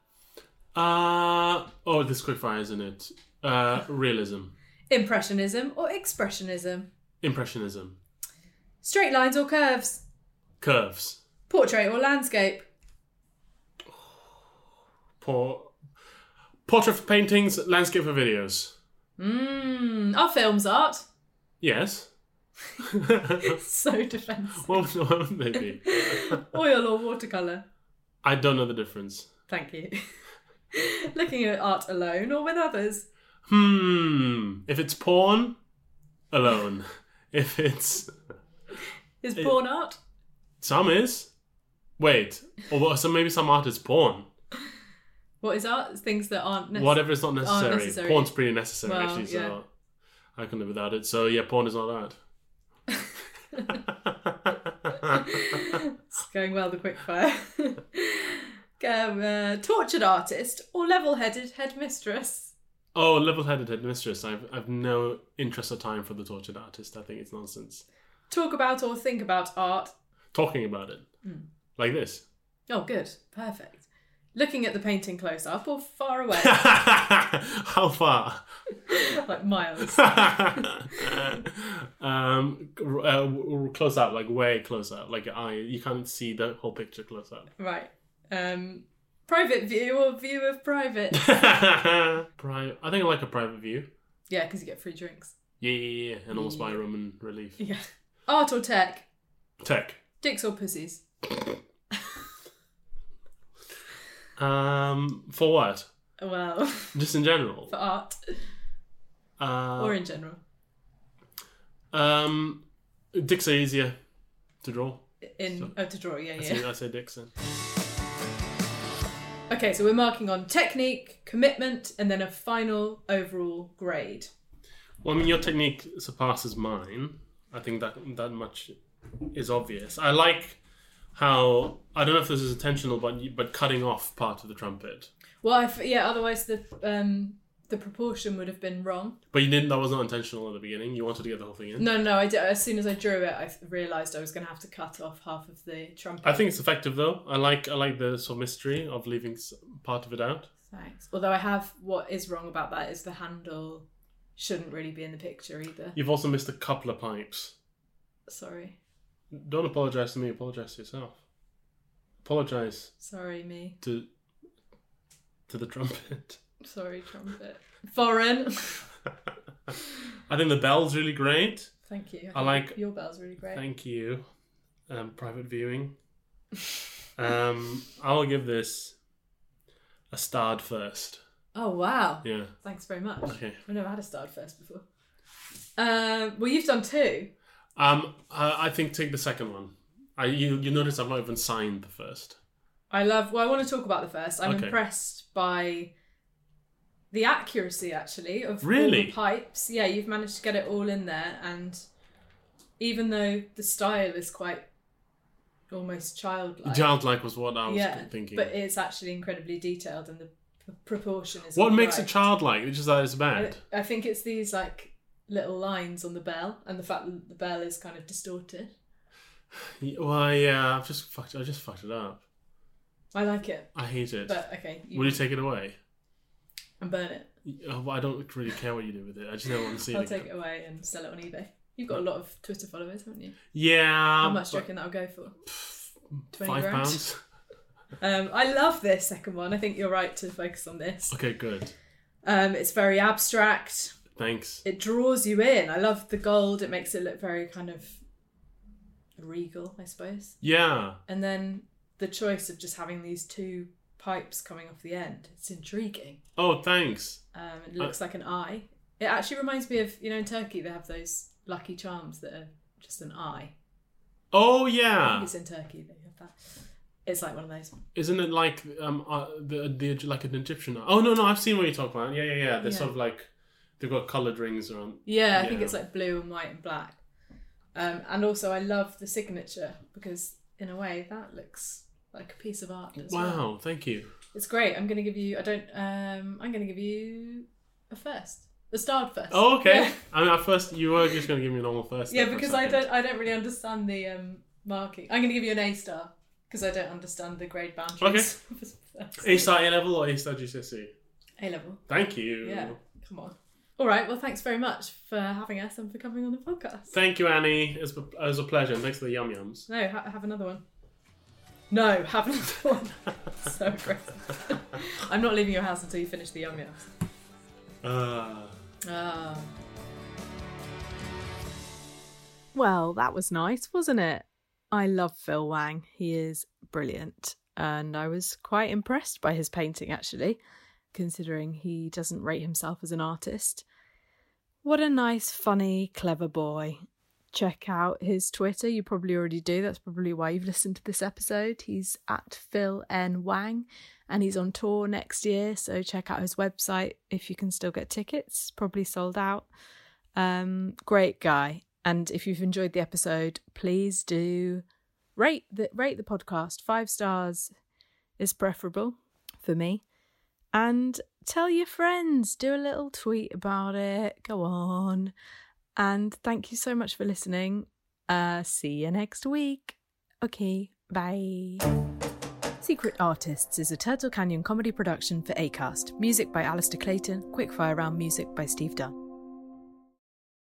Uh oh, this quickfire, isn't it? Uh, realism, Impressionism or expressionism? impressionism, Straight lines or curves? curves, Portrait or landscape? por- portrait for paintings, landscape for videos. Mmm, are films art? Yes. So defensive. What would, what would they be? Oil or watercolour? I don't know the difference. Thank you. Looking at art alone or with others? Hmm. If it's porn, alone. If it's Is It- porn art? some is. Wait. Or what- so maybe some art is porn. What is art? It's things that aren't necessary. Whatever is not necessary. necessary. Porn's pretty necessary Well, actually. So yeah. I can live without it. So yeah, porn is not art. It's going well, the quickfire. um, uh, tortured artist or level-headed headmistress? Oh, level-headed headmistress. I've I've no interest or time for the tortured artist. I think it's nonsense. Talk about or think about art? Talking about it like this. Oh, good. Perfect. Looking at the painting close up or far away? How far? Like miles. um, uh, w- close up, like way close up, like eye. You can't see the whole picture close up. Right. Um, private view or view of private? Private. I think I like a private view. Yeah, because you get free drinks. Yeah, yeah, yeah, and almost buy room and relief. Yeah. Art or tech? Tech. Dicks or pussies? Um, for what? Well, Just in general. for art Uh, or in general. um, dicks are easier to draw. In oh, to draw, yeah, I yeah. say, I say dicks then. Okay, so we're marking on technique, commitment, and then a final overall grade. Well, I mean, your technique surpasses mine. I think that that much is obvious. I like how, I don't know if this is intentional, but but cutting off part of the trumpet. Well, I f- yeah. Otherwise, the um, the proportion would have been wrong. But you didn't. That was not intentional at the beginning. You wanted to get the whole thing in. No, no. I did, as soon as I drew it, I realised I was going to have to cut off half of the trumpet. I think it's effective though. I like I like the sort of mystery of leaving part of it out. Thanks. Although I have what is wrong about that is the handle shouldn't really be in the picture either. You've also missed a couple of pipes. Sorry. Don't apologise to me. Apologise to yourself. Apologise. Sorry, me. To to the trumpet. Sorry, trumpet. Foreign. I think the bell's really great. Thank you. I, I like your bell's really great. Thank you. Um, private viewing. um, I'll give this a starred first. Oh wow! Yeah. Thanks very much. Okay. I've never had a starred first before. Uh, well, you've done two. Um, I, I think take the second one. I you you notice I've not even signed the first. I love. Well, I want to talk about the first. I'm Okay. impressed by the accuracy, actually, of Really? all the pipes. Yeah, you've managed to get it all in there, and even though the style is quite almost childlike, Childlike was what I was yeah, thinking. but it's actually incredibly detailed, and the p- proportion is. What all makes right. it childlike? It's just that it's bad. I, I think it's these like little lines on the bell, and the fact that the bell is kind of distorted. Well, yeah, I've just fucked. I just fucked it up. I like it, I hate it. but okay. Will you take it away? and burn it? Oh, well, I don't really care what you do with it. I just never want to see I'll it. take it away and sell it on eBay. You've got a lot of Twitter followers, haven't you? Yeah. How much do you but- reckon that'll go for? twenty Five grand? pounds. Um, I love this second one. I think you're right to focus on this. Okay, good. Um, it's very abstract. Thanks. It draws you in. I love the gold. It makes it look very kind of regal, I suppose. Yeah. And then the choice of just having these two pipes coming off the end. It's intriguing. Oh, thanks. Um, it looks like an eye. It actually reminds me of, you know, in Turkey they have those Lucky Charms that are just an eye. Oh, I yeah. think it's in Turkey they have that. It's like one of those. Isn't it like um uh, the the like an Egyptian? Oh no no, I've seen what you're talking about. Yeah yeah yeah. They're Yeah. sort of like they've got coloured rings around. Yeah, I think it's like blue and white and black. Um, and also I love the signature because in a way that looks like a piece of art as Wow, well. thank you. It's great. I'm going to give you, I don't, um, I'm going to give you a first. A starred first. Oh, okay. Yeah, I mean, at first you were just going to give me a normal first. yeah there for a because I second. don't, I don't really understand the um, marking. I'm going to give you an A star because I don't understand the grade boundaries. A star A level or A star G C S E? A level. Thank you. Yeah, come on. All right, well, thanks very much for having us and for coming on the podcast. Thank you, Annie. It was, it was a pleasure. And thanks for the yum yums. No, ha- have another one. No, have another one. So aggressive. I'm not leaving your house until you finish the yum yums. Uh, Ah. Well, that was nice, wasn't it? I love Phil Wang. He is brilliant. And I was quite impressed by his painting, actually, considering he doesn't rate himself as an artist. What a nice, funny, clever boy. Check out his Twitter. You probably already do. That's probably why you've listened to this episode. He's at Phil N. Wang, and he's on tour next year. So check out his website if you can still get tickets. Probably sold out. Um, great guy. And if you've enjoyed the episode, please do rate the rate the podcast. Five stars is preferable for me. And tell your friends. Do a little tweet about it. Go on. And thank you so much for listening. Uh, see you next week. Okay, bye. Secret Artists is a Turtle Canyon comedy production for Acast. Music by Alistair Clayton. Quickfire Round music by Steve Dunn.